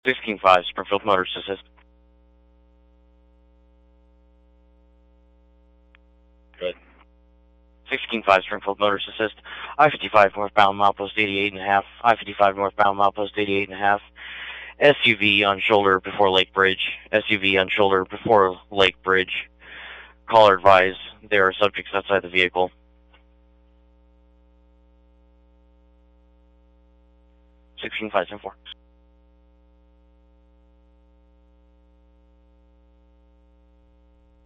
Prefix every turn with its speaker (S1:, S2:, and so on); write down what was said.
S1: 16-5, Springfield Motors assist. Good. 16-5, Springfield Motors assist. I-55 northbound, milepost 88.5. I-55 northbound, milepost 88.5. SUV on shoulder before Lake Bridge. SUV on shoulder before Lake Bridge. Caller advised, there are subjects outside the vehicle. 16-5, 10-4.